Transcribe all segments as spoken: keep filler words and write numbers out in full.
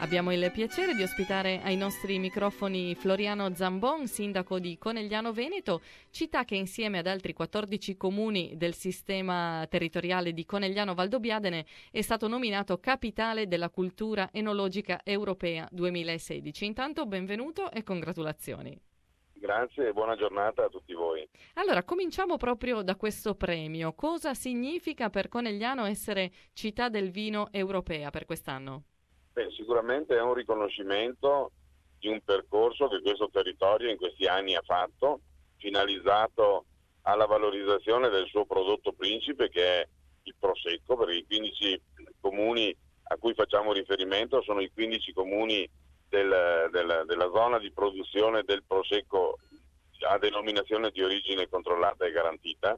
Abbiamo il piacere di ospitare ai nostri microfoni Floriano Zambon, sindaco di Conegliano Veneto, città che insieme ad altri quattordici comuni del sistema territoriale di Conegliano Valdobbiadene è stato nominato Capitale della Cultura Enologica Europea duemilasedici. Intanto benvenuto e congratulazioni. Grazie e buona giornata a tutti voi. Allora, cominciamo proprio da questo premio. Cosa significa per Conegliano essere città del vino europea per quest'anno? Beh, sicuramente è un riconoscimento di un percorso che questo territorio in questi anni ha fatto, finalizzato alla valorizzazione del suo prodotto principe, che è il Prosecco, perché i quindici comuni a cui facciamo riferimento sono i quindici comuni del, del, della zona di produzione del Prosecco a denominazione di origine controllata e garantita,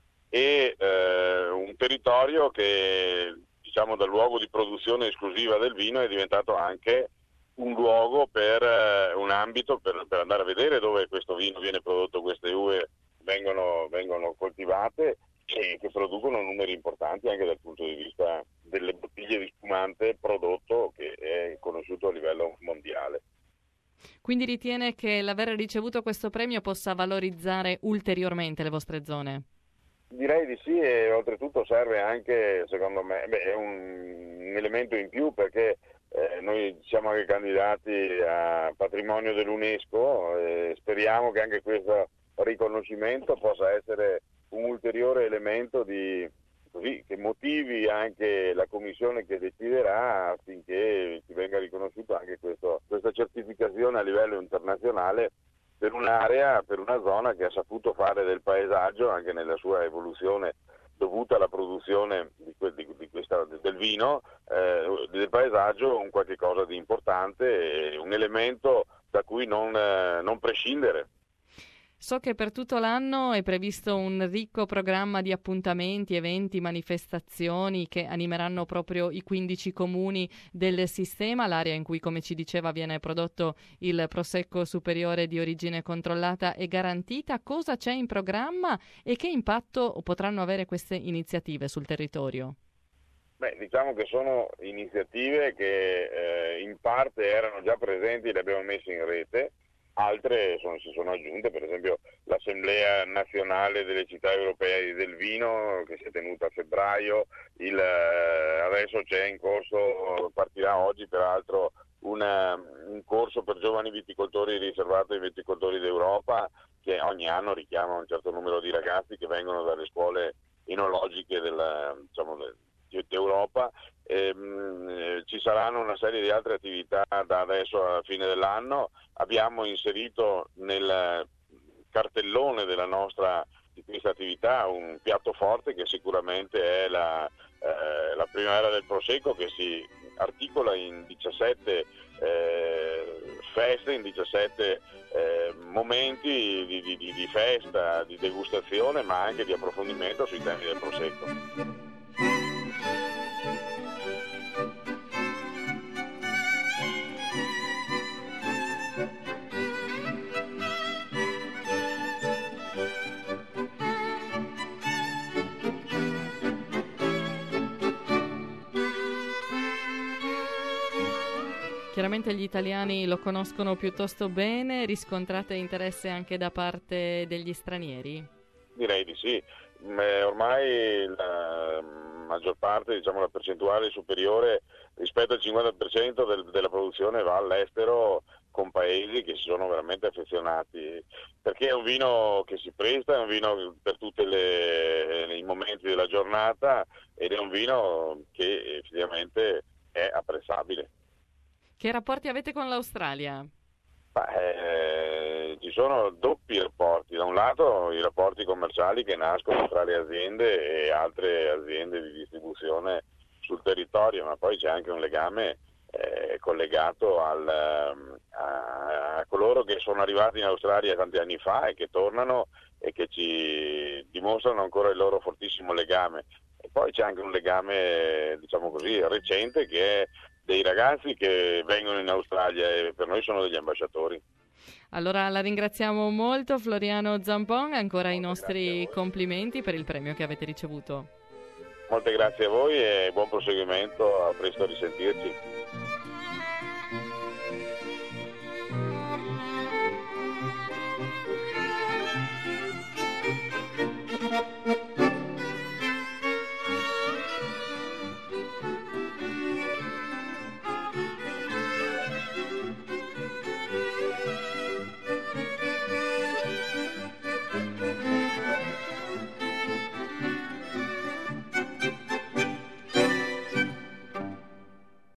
e eh, un territorio che, diciamo, dal luogo di produzione esclusiva del vino è diventato anche un luogo per eh, un ambito per, per andare a vedere dove questo vino viene prodotto, queste uve vengono, vengono coltivate e che producono numeri importanti anche dal punto di vista delle bottiglie di spumante prodotto, che è conosciuto a livello mondiale. Quindi ritiene che l'aver ricevuto questo premio possa valorizzare ulteriormente le vostre zone? Direi di sì, e oltretutto serve anche, secondo me, beh, è un, un elemento in più, perché eh, noi siamo anche candidati a patrimonio dell'UNESCO e speriamo che anche questo riconoscimento possa essere un ulteriore elemento di, così, che motivi anche la commissione che deciderà affinché ci venga riconosciuto anche questo, questa certificazione a livello internazionale per un'area, per una zona che ha saputo fare del paesaggio, anche nella sua evoluzione dovuta alla produzione di, que- di, di questa, del vino, eh, del paesaggio, un qualche cosa di importante, e un elemento da cui non, eh, non prescindere. So che per tutto l'anno è previsto un ricco programma di appuntamenti, eventi, manifestazioni che animeranno proprio i quindici comuni del sistema, l'area in cui, come ci diceva, viene prodotto il Prosecco superiore di origine controllata e garantita. Cosa c'è in programma e che impatto potranno avere queste iniziative sul territorio? Beh, diciamo che sono iniziative che eh, in parte erano già presenti, le abbiamo messe in rete. Altre sono, si sono aggiunte, per esempio l'Assemblea Nazionale delle Città Europee del Vino, che si è tenuta a febbraio, il, adesso c'è in corso, partirà oggi peraltro, una, un corso per giovani viticoltori riservato ai viticoltori d'Europa, che ogni anno richiama un certo numero di ragazzi che vengono dalle scuole enologiche della, diciamo, d'Europa. Ehm, ci saranno una serie di altre attività da adesso alla fine dell'anno. Abbiamo inserito nel cartellone della nostra di questa attività un piatto forte che sicuramente è la, eh, la primavera del Prosecco, che si articola in diciassette eh, feste, in diciassette eh, momenti di, di, di festa, di degustazione, ma anche di approfondimento sui temi del Prosecco. Chiaramente gli italiani lo conoscono piuttosto bene, riscontrate interesse anche da parte degli stranieri? Direi di sì, ma ormai la maggior parte, diciamo la percentuale superiore rispetto al cinquanta per cento del, della produzione va all'estero, con paesi che si sono veramente affezionati, perché è un vino che si presta, è un vino per tutti i momenti della giornata ed è un vino che effettivamente è apprezzabile. Che rapporti avete con l'Australia? Beh, eh, ci sono doppi rapporti, da un lato i rapporti commerciali che nascono tra le aziende e altre aziende di distribuzione sul territorio, ma poi c'è anche un legame eh, collegato al, a, a coloro che sono arrivati in Australia tanti anni fa e che tornano e che ci dimostrano ancora il loro fortissimo legame. E poi c'è anche un legame, diciamo così, recente, che è dei ragazzi che vengono in Australia e per noi sono degli ambasciatori. Allora la ringraziamo molto, Floriano Zambon, ancora Molte i nostri complimenti per il premio che avete ricevuto. Molte grazie a voi e buon proseguimento, a presto a risentirci.